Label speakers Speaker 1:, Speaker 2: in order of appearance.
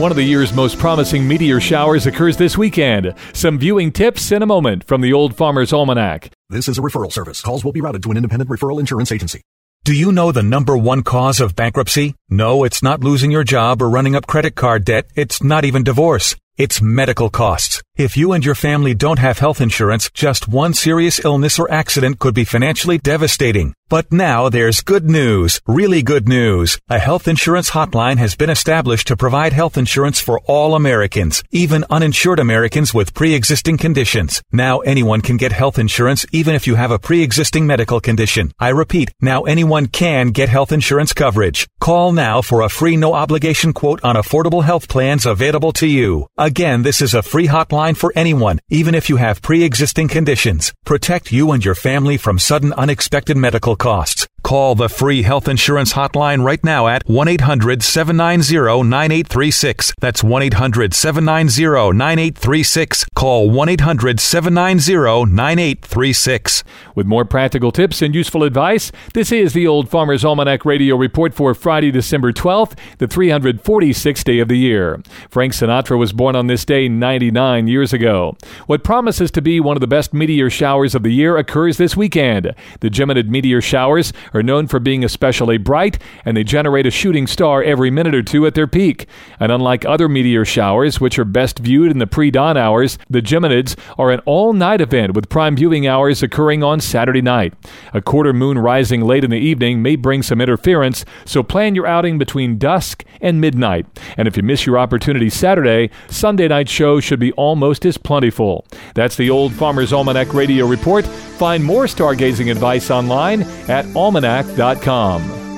Speaker 1: One of the year's most promising meteor showers occurs this weekend. Some viewing tips in a moment from the Old Farmer's Almanac.
Speaker 2: This is a referral service. Calls will be routed to an independent referral insurance agency.
Speaker 3: Do you know the number one cause of bankruptcy? No, it's not losing your job or running up credit card debt. It's not even divorce. It's medical costs. If you and your family don't have health insurance, just one serious illness or accident could be financially devastating. But now there's good news, really good news. A health insurance hotline has been established to provide health insurance for all Americans, even uninsured Americans with pre-existing conditions. Now anyone can get health insurance even if you have a pre-existing medical condition. I repeat, now anyone can get health insurance coverage. Call now for a free no-obligation quote on affordable health plans available to you. Again, this is a free hotline for anyone, even if you have pre-existing conditions. Protect you and your family from sudden unexpected medical costs. Call the free health insurance hotline right now at 1-800-790-9836. That's 1-800-790-9836. Call 1-800-790-9836.
Speaker 1: With more practical tips and useful advice, this is the Old Farmer's Almanac Radio Report for Friday, December 12th, the 346th day of the year. Frank Sinatra was born on this day 99 years ago. What promises to be one of the best meteor showers of the year occurs this weekend. The Geminid meteor showers are known for being especially bright, and they generate a shooting star every minute or two at their peak. And unlike other meteor showers, which are best viewed in the pre-dawn hours, the Geminids are an all-night event with prime viewing hours occurring on Saturday night. A quarter moon rising late in the evening may bring some interference, so plan your outing between dusk and midnight. And if you miss your opportunity Saturday, Sunday night shows should be almost as plentiful. That's the Old Farmer's Almanac Radio Report. Find more stargazing advice online at almanac.com.